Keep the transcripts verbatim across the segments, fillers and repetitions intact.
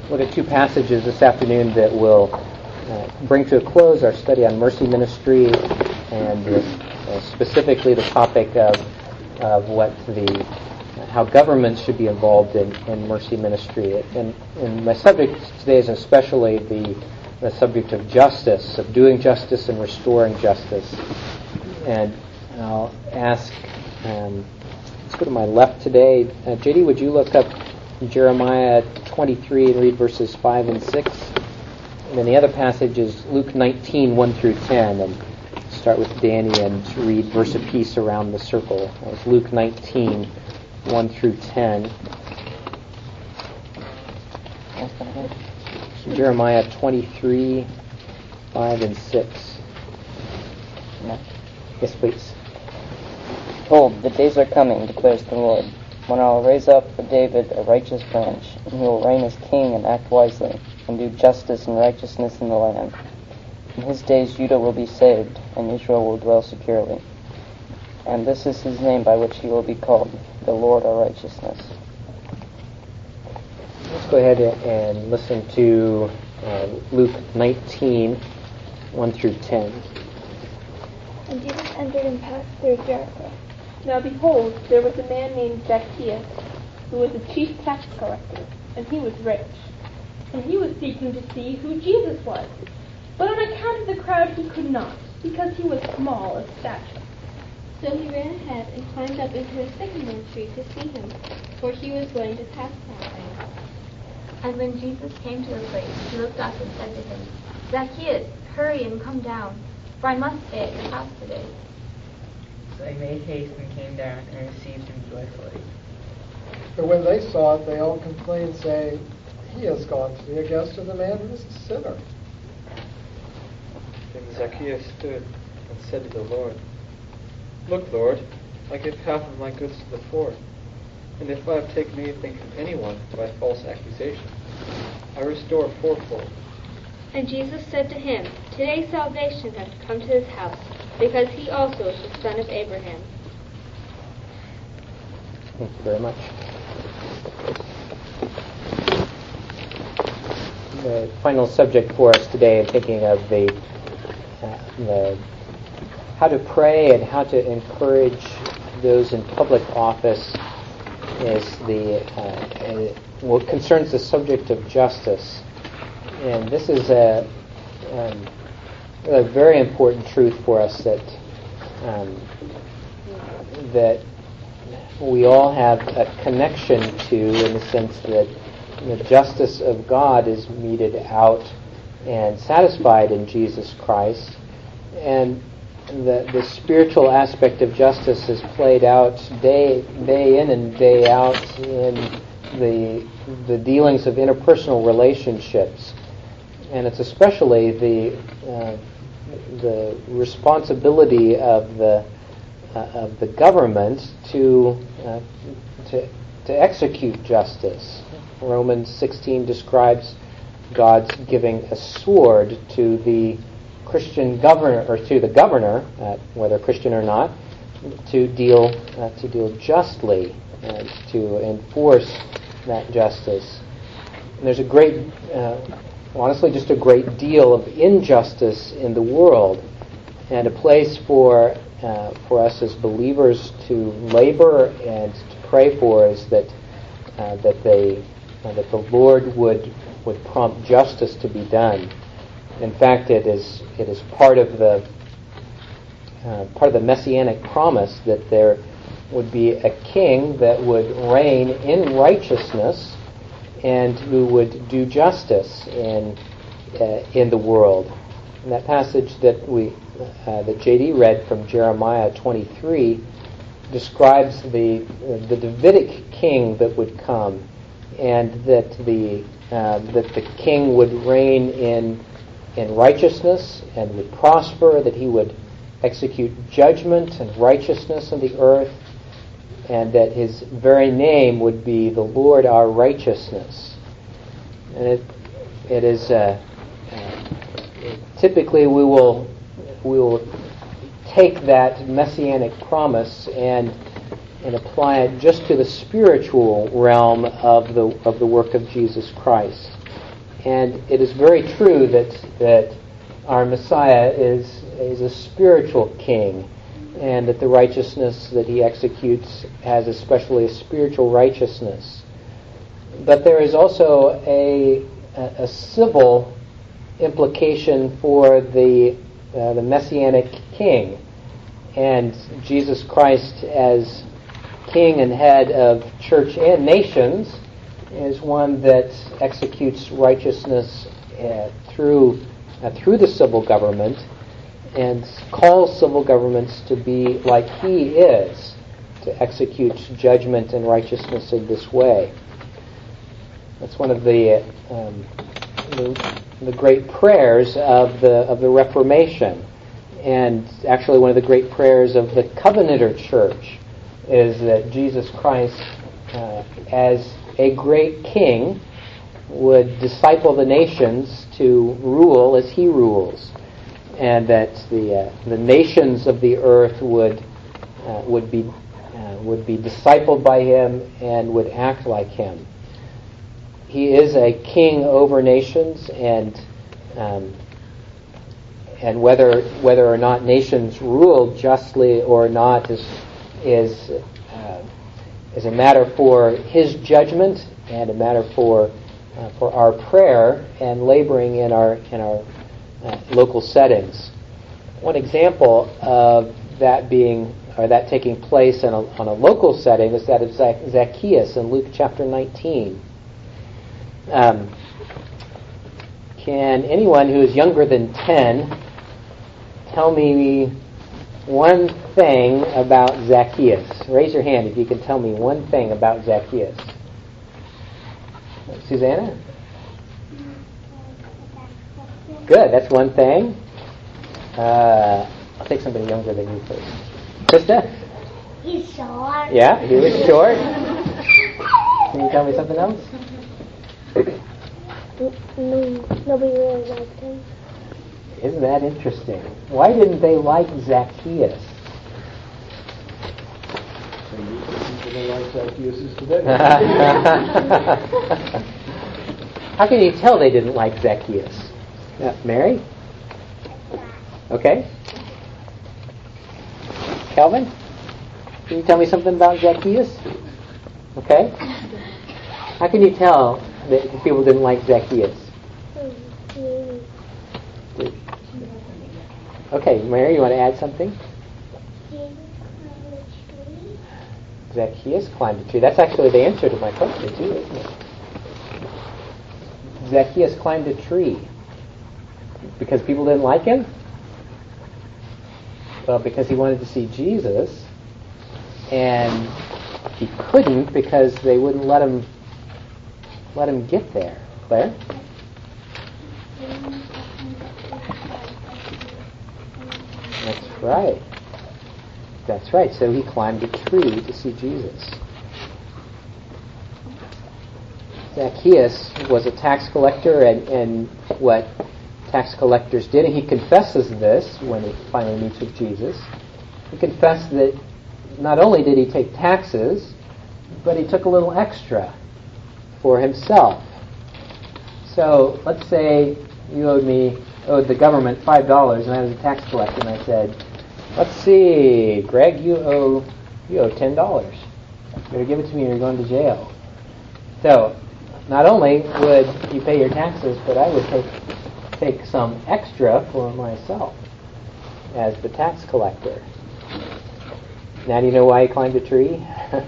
look at two passages this afternoon that will uh, bring to a close our study on mercy ministry and uh, specifically the topic of, of what the how governments should be involved in, in mercy ministry. And, and my subject today is especially the, the subject of justice, of doing justice and restoring justice. And I'll ask, um, let's go to my left today. Uh, J D, would you look up Jeremiah twenty-three and read verses five and six? And then the other passage is Luke nineteen, one through ten. And start with Danny and read verse apiece around the circle. That was Luke nineteen, one through ten. Jeremiah twenty-three, five and six. Yes, please. Behold, the days are coming, declares the Lord, when I will raise up for David a righteous branch, and he will reign as king and act wisely, and do justice and righteousness in the land. In his days Judah will be saved, and Israel will dwell securely. And this is his name by which he will be called, the Lord our righteousness. Let's go ahead and listen to uh, Luke nineteen, one through ten. And Jesus entered and passed through Jericho. Now behold, there was a man named Zacchaeus, who was a chief tax collector, and he was rich. And he was seeking to see who Jesus was. But on account of the crowd he could not, because he was small of stature. So he ran ahead and climbed up into a sycamore tree to see him, for he was going to pass that way. And when Jesus came to the place, he looked up and said to him, Zacchaeus, hurry and come down, for I must stay at your house today. So he made haste and came down and received him joyfully. But when they saw it, they all complained, saying, He has gone to be a guest of the man who is a sinner. Then Zacchaeus stood and said to the Lord, Look, Lord, I give half of my goods to the poor, and if I have taken anything from anyone by false accusation, I restore fourfold. And Jesus said to him, Today salvation hath come to this house, because he also is the son of Abraham. Thank you very much. The final subject for us today, in thinking of the, uh, the how to pray and how to encourage those in public office, is the uh, what concerns the subject of justice. And this is a, um, a very important truth for us that um, that we all have a connection to, in the sense that the justice of God is meted out and satisfied in Jesus Christ, and the the spiritual aspect of justice is played out day day in and day out in the the dealings of interpersonal relationships. And it's especially the uh, the responsibility of the uh, of the government to uh, to to execute justice. Romans sixteen describes God's giving a sword to the Christian governor, or to the governor, uh, whether Christian or not, to deal uh, to deal justly and to enforce that justice. And there's a great uh, honestly, just a great deal of injustice in the world, and a place for uh, for us as believers to labor and to pray for is that uh, that they uh, that the Lord would would prompt justice to be done. In fact, it is it is part of the uh, part of the messianic promise that there would be a king that would reign in righteousness and who would do justice in uh, in the world. And that passage that we uh, that J D read from Jeremiah twenty-three describes the uh, the Davidic king that would come, and that the uh, that the king would reign in in righteousness and would prosper, that he would execute judgment and righteousness in the earth, and that his very name would be the Lord our righteousness. And it it is uh, uh, typically we will we will take that messianic promise and and apply it just to the spiritual realm of the of the work of Jesus Christ. And it is very true that that our Messiah is is a spiritual king, and that the righteousness that he executes has especially a spiritual righteousness. But there is also a a, a civil implication for the uh, the messianic king, and Jesus Christ as king and head of church and nations is one that executes righteousness uh, through uh, through the civil government, and calls civil governments to be like he is, to execute judgment and righteousness in this way. That's one of the um, the, the great prayers of the of the Reformation, and actually one of the great prayers of the Covenanter Church is that Jesus Christ, uh, as a great king, would disciple the nations to rule as he rules, and that the uh, the nations of the earth would uh, would be uh, would be discipled by him and would act like him. He is a king over nations, and um, and whether whether or not nations rule justly or not is is uh, is a matter for his judgment and a matter for uh, for our prayer and laboring in our in our uh, local settings. One example of that being or that taking place in a, on a local setting is that of Zac- Zacchaeus in Luke chapter nineteen. Um, can anyone who is younger than ten tell me one thing about Zacchaeus? Raise your hand if you can tell me one thing about Zacchaeus. Susanna? Good, that's one thing. Uh, I'll take somebody younger than you first. Krista? He's short. Yeah, he was short. Can you tell me something else? No, nobody really liked him. Isn't that interesting? Why didn't they like Zacchaeus? They like Zacchaeus today. How can you tell they didn't like Zacchaeus? Uh, Mary? Okay. Calvin? Can you tell me something about Zacchaeus? Okay. How can you tell that people didn't like Zacchaeus? Okay, Mary, you want to add something? Zacchaeus climbed a tree. That's actually the answer to my question, too, isn't it? Zacchaeus climbed a tree because people didn't like him? Well, because he wanted to see Jesus, and he couldn't because they wouldn't let him let him get there. Claire? That's right. That's right. So he climbed a tree to see Jesus. Zacchaeus was a tax collector, and, and what tax collectors did, and he confesses this when he finally meets with Jesus. He confessed that not only did he take taxes, but he took a little extra for himself. So let's say you owed me, owed the government five dollars, and I was a tax collector, and I said, let's see, Greg, you owe you owe ten dollars. You better give it to me or you're going to jail. So not only would you pay your taxes, but I would take take some extra for myself as the tax collector. Now do you know why he climbed a tree?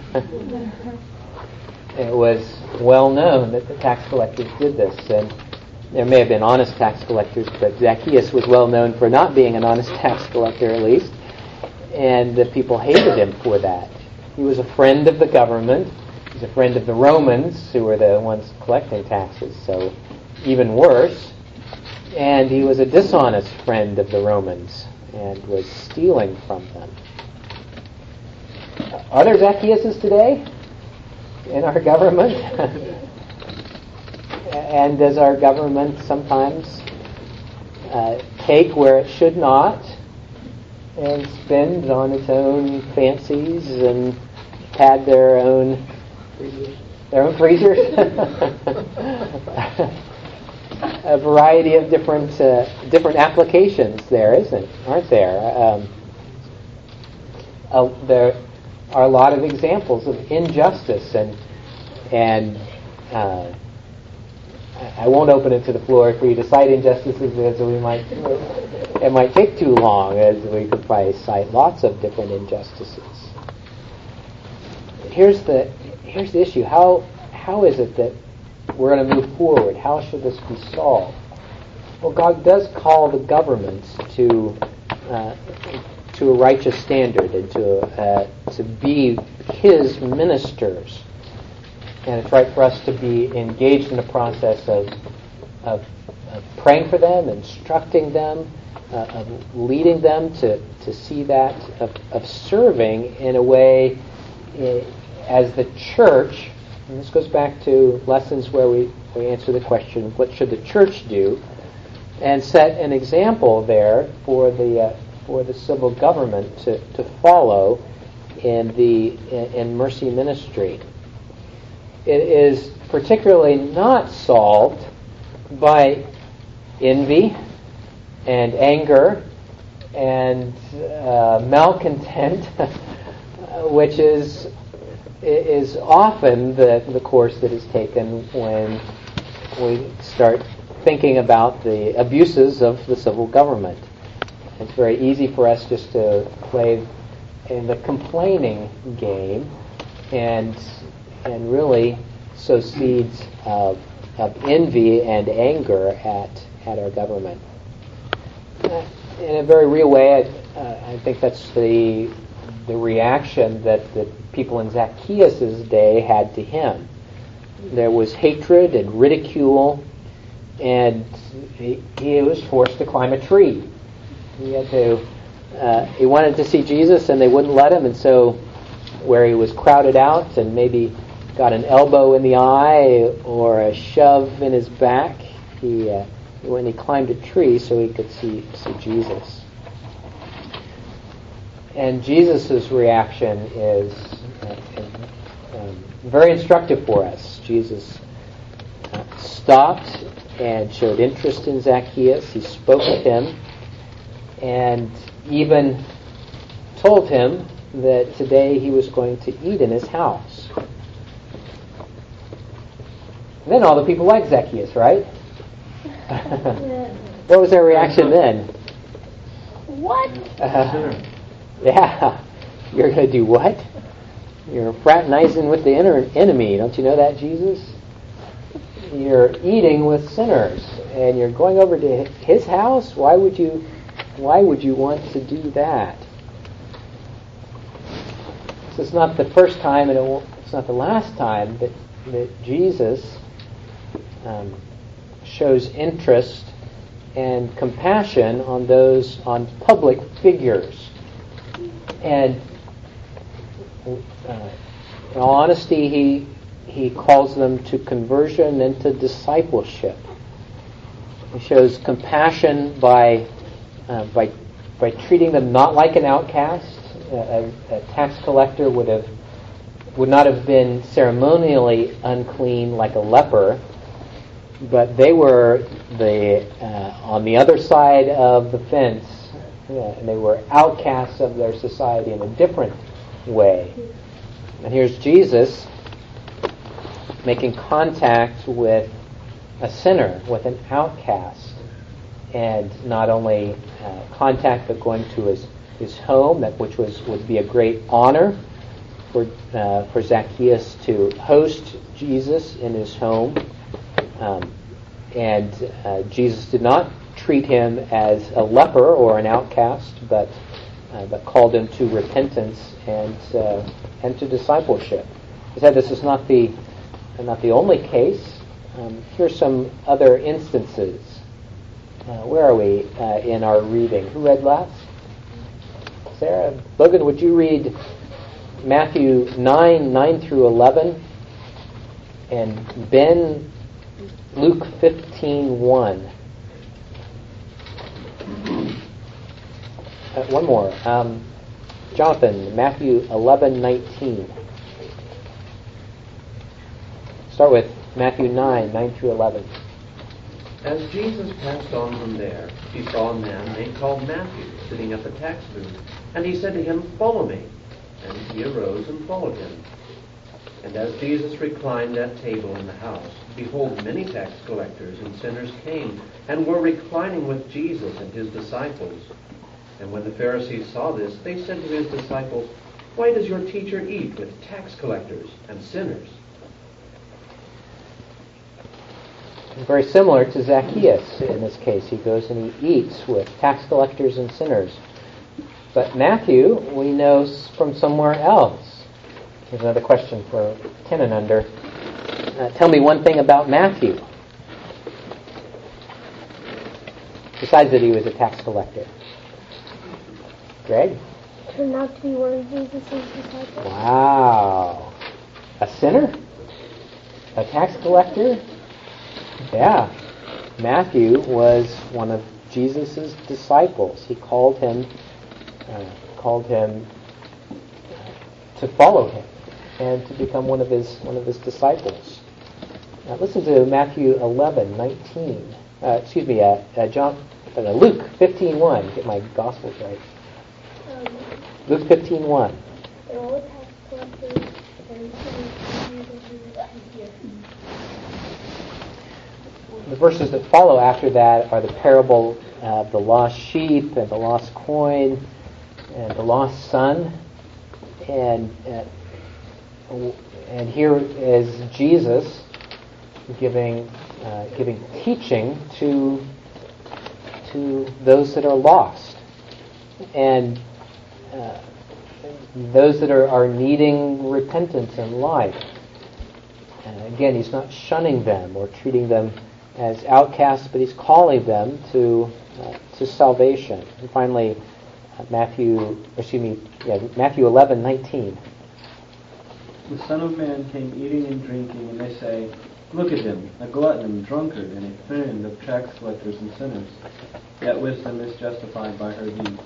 It was well known that the tax collectors did this, and there may have been honest tax collectors, but Zacchaeus was well known for not being an honest tax collector, at least, and the people hated him for that. He was a friend of the government. He was a friend of the Romans, who were the ones collecting taxes, so even worse. And he was a dishonest friend of the Romans and was stealing from them. Are there Zacchaeuses today in our government? And does our government sometimes uh, take where it should not and spend on its own fancies and had their own their own freezers. A variety of different uh, different applications there, isn't aren't there? Um, uh, there are a lot of examples of injustice, and and uh, I won't open it to the floor for you to cite injustices, because we might it might take too long, as we could probably cite lots of different injustices. Here's the here's the issue: how how is it that we're going to move forward? How should this be solved? Well, God does call the governments to uh, to a righteous standard and to uh, to be His ministers, and it's right for us to be engaged in a process of of, of praying for them, instructing them, uh, of leading them to, to see that, of, of serving in a way uh, as the church. And this goes back to lessons where we, we answer the question, what should the church do? And set an example there for the uh, for the civil government to, to follow in the in, in mercy ministry. It is particularly not solved by envy and anger and uh, malcontent, which is is often the, the course that is taken when we start thinking about the abuses of the civil government. It's very easy for us just to play in the complaining game and and really sow seeds of, of envy and anger at at our government. Uh, in a very real way, I, uh, I think that's the the reaction that the people in Zacchaeus' day had to him. There was hatred and ridicule, and he, he was forced to climb a tree. He had to. Uh, he wanted to see Jesus, and they wouldn't let him, and so where he was crowded out and maybe got an elbow in the eye or a shove in his back, he uh, when he climbed a tree so he could see see Jesus. And Jesus' reaction is uh, um, very instructive for us. Jesus uh, stopped and showed interest in Zacchaeus. He spoke with him and even told him that today he was going to eat in his house. And then all the people liked Zacchaeus, right? What was their reaction then? What? Uh, yeah. You're going to do what? You're fraternizing with the inner enemy. Don't you know that, Jesus? You're eating with sinners, and you're going over to his house? Why would you why would you want to do that? This is not the first time, and it won't, it's not the last time that, that Jesus um, shows interest and compassion on those, on public figures. And uh, in all honesty, he he calls them to conversion and to discipleship. He shows compassion by uh, by by treating them not like an outcast. A, a tax collector would have would not have been ceremonially unclean like a leper, but they were the uh, on the other side of the fence, yeah, and they were outcasts of their society in a different way. And here's Jesus making contact with a sinner, with an outcast, and not only uh, contact, but going to his his home, that which was would be a great honor for uh, for Zacchaeus to host Jesus in his home. Um, and uh, Jesus did not treat him as a leper or an outcast, but uh, but called him to repentance and uh, and to discipleship. He said this is not the not the only case. Um, here's some other instances. Uh, where are we uh, in our reading? Who read last? Sarah? Logan, would you read Matthew nine, nine through eleven, and Ben, Luke fifteen, one. Uh, one more. Um, Jonathan, Matthew eleven, nineteen. start with Matthew nine, nine through eleven. As Jesus passed on from there, he saw a man named called Matthew sitting at the tax booth, and he said to him, "Follow me." And he arose and followed him. And as Jesus reclined at table in the house, behold, many tax collectors and sinners came and were reclining with Jesus and his disciples. And when the Pharisees saw this, they said to his disciples, "Why does your teacher eat with tax collectors and sinners?" Very similar to Zacchaeus in this case. He goes and he eats with tax collectors and sinners. But Matthew, we know from somewhere else. Here's another question for ten and under. Uh, tell me one thing about Matthew, besides that he was a tax collector. Greg? Turned out to be one of Jesus' disciples. Wow. A sinner? A tax collector? Yeah. Matthew was one of Jesus' disciples. He called him uh, called him to follow him and to become one of his one of his disciples. Now listen to Matthew eleven, nineteen. Uh, excuse me, uh, uh, John, uh, Luke fifteen, one. Get my Gospels right. Um, Luke fifteen, one. and all the tax collectors and sinners. The verses that follow after that are the parable of the lost sheep and the lost coin and the lost son. And uh, and here is Jesus giving uh, giving teaching to to those that are lost and uh, those that are, are needing repentance in life. And again, he's not shunning them or treating them as outcasts, but he's calling them to uh, to salvation. And finally, uh, Matthew, excuse me, yeah, Matthew eleven, nineteen. The Son of Man came eating and drinking, and they say, "Look at him, a glutton and drunkard, and a friend of tax collectors and sinners." Yet wisdom is justified by her deeds.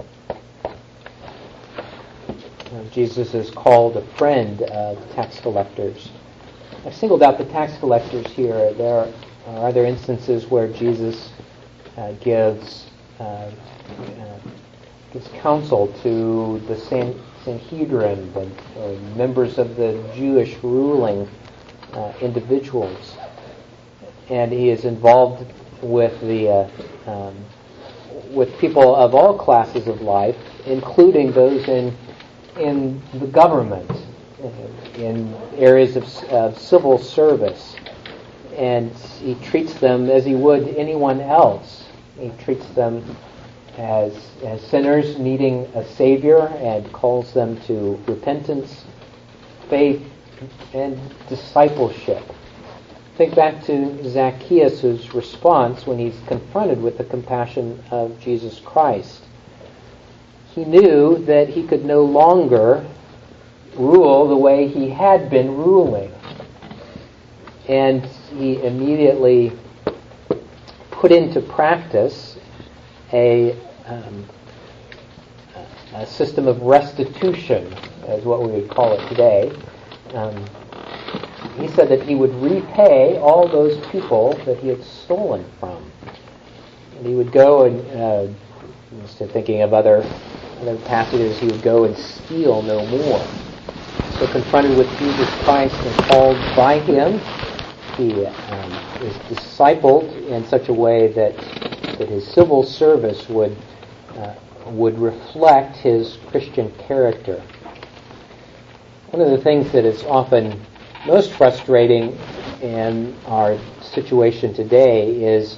Uh, Jesus is called a friend of tax collectors. I've singled out the tax collectors here. There are other instances where Jesus uh, gives uh, uh, gives counsel to the San- Sanhedrin, the or members of the Jewish ruling uh, individuals, and he is involved with the uh, um, with people of all classes of life, including those in in the government, in areas of, of civil service. And he treats them as he would anyone else. He treats them as, as sinners needing a Savior and calls them to repentance, faith, and discipleship. Think back to Zacchaeus' response when he's confronted with the compassion of Jesus Christ. He knew that he could no longer rule the way he had been ruling. And he immediately put into practice a, um, a system of restitution, as what we would call it today. Um, he said that he would repay all those people that he had stolen from. And he would go and, uh, instead of thinking of other, other passages, he would go and steal no more. So confronted with Jesus Christ and called by him, he um, is discipled in such a way that that his civil service would uh, would reflect his Christian character. One of the things that is often most frustrating in our situation today is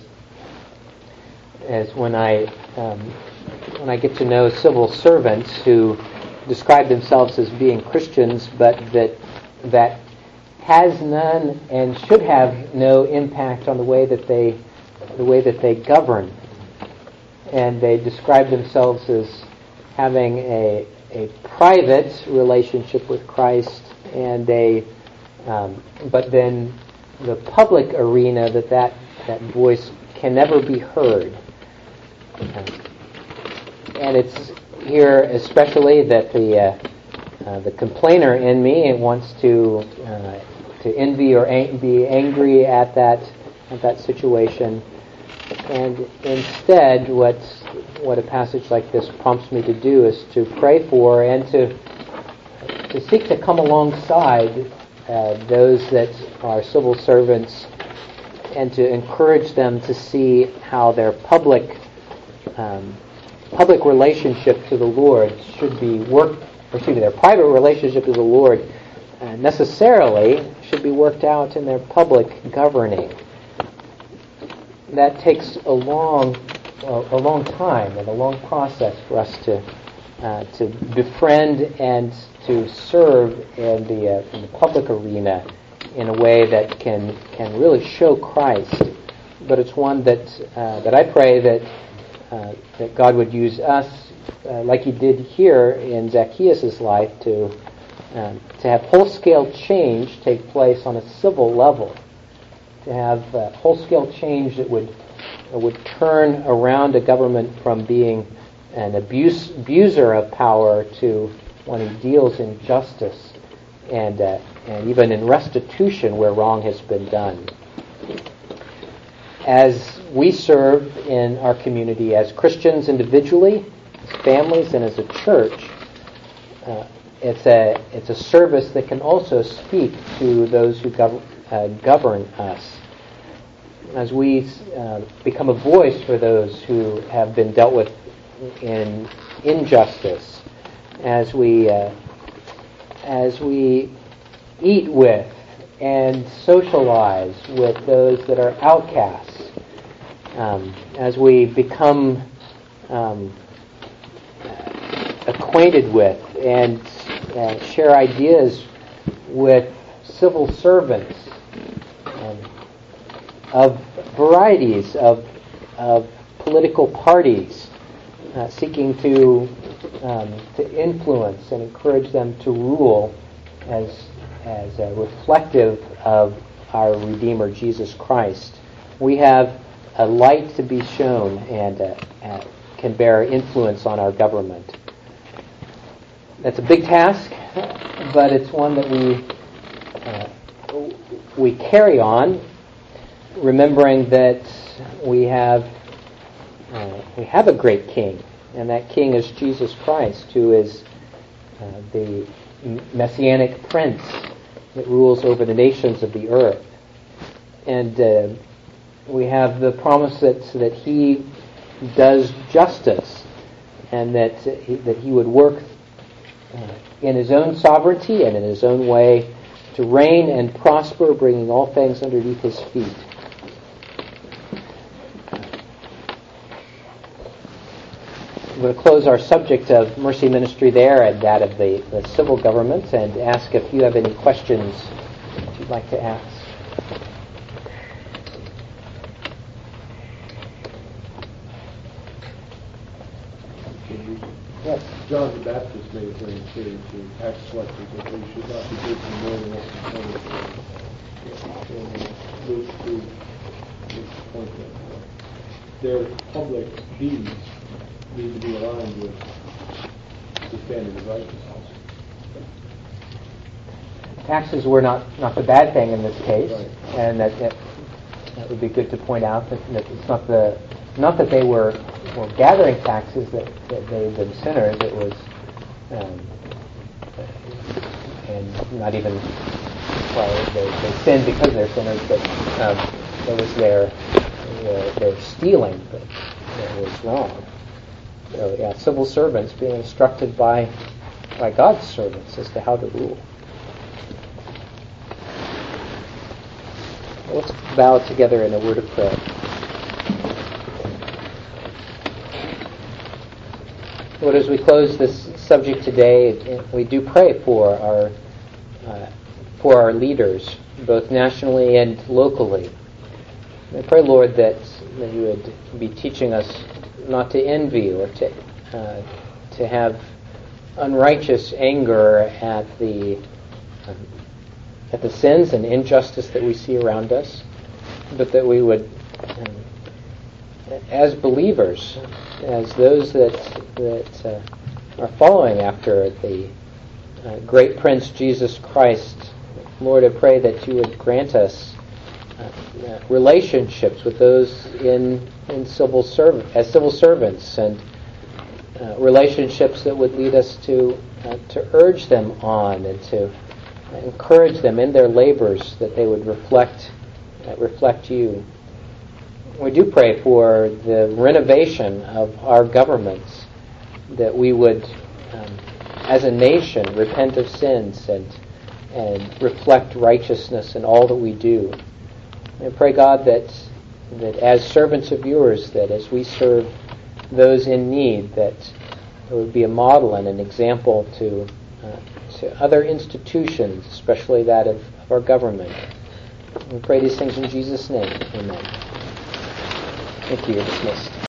is when I um, when I get to know civil servants who describe themselves as being Christians, but that that has none and should have no impact on the way that they the way that they govern. And they describe themselves as having a a private relationship with Christ, and a um, but then the public arena that that, that voice can never be heard. Um, and it's here especially that the uh, uh, the complainer in me wants to uh, to envy or ang- be angry at that at that situation. And instead, what what a passage like this prompts me to do is to pray for and to to seek to come alongside uh, those that are civil servants, and to encourage them to see how their public um, public relationship to the Lord should be worked, or excuse me, their private relationship to the Lord uh, necessarily should be worked out in their public governing. That takes a long, uh, a long time and a long process for us to uh, to befriend and to serve in the, uh, in the public arena in a way that can can really show Christ. But it's one that uh, that I pray that uh, that God would use us, uh, like He did here in Zacchaeus' life, to um, to have whole-scale change take place on a civil level. To have uh, whole-scale change that would uh, would turn around a government from being an abuse, abuser of power to one who deals in justice and uh, and even in restitution where wrong has been done. As we serve in our community as Christians individually, as families, and as a church, uh, it's a it's a service that can also speak to those who gov- uh, govern us. As we uh, become a voice for those who have been dealt with in injustice, as we uh, as we eat with and socialize with those that are outcasts, um, as we become um, acquainted with and uh, share ideas with civil servants um, of varieties of of political parties, uh, seeking to um, to influence and encourage them to rule as as uh, reflective of our Redeemer Jesus Christ. We have a light to be shown and uh, uh, can bear influence on our government. That's a big task, but it's one that we uh, we carry on, remembering that we have uh, we have a great King, and that King is Jesus Christ, who is uh, the Messianic Prince that rules over the nations of the earth. And uh, we have the promise that that He does justice, and that he, that He would work uh, in His own sovereignty and in His own way to reign and prosper, bringing all things underneath His feet. We're going to close our subject of mercy ministry there and that of the, the civil government, and ask if you have any questions that you'd like to ask. Yes. John the Baptist made it very clear to tax collectors that they should not be taking more than what they paid. Luke two makes the point that their public deeds need to be aligned with the standard of righteousness. Taxes were not, not the bad thing in this case, right. And that, that that would be good to point out that, that it's not the not that they were, were gathering taxes that, that they had been sinners. It was um, and not even well they, they sinned because they're sinners, but um, it was their their, their stealing that, that was wrong. So, yeah, civil servants being instructed by by God's servants as to how to rule. Let's bow together in a word of prayer. Lord, as we close this subject today, we do pray for our uh, for our leaders, both nationally and locally. I pray, Lord, that, that you would be teaching us not to envy or to uh, to have unrighteous anger at the um, at the sins and injustice that we see around us, but that we would, um, as believers, as those that that uh, are following after the uh, great Prince Jesus Christ, Lord, I pray that you would grant us uh, relationships with those in in civil serv- as civil servants, and uh, relationships that would lead us to uh, to urge them on and to encourage them in their labors, that they would reflect uh, reflect you. We do pray for the renovation of our governments, that we would, um, as a nation, repent of sins and and reflect righteousness in all that we do. And pray, God, that that as servants of yours, that as we serve those in need, that it would be a model and an example to uh, to other institutions, especially that of, of our government. We pray these things in Jesus' name. Amen. Thank you. You're dismissed.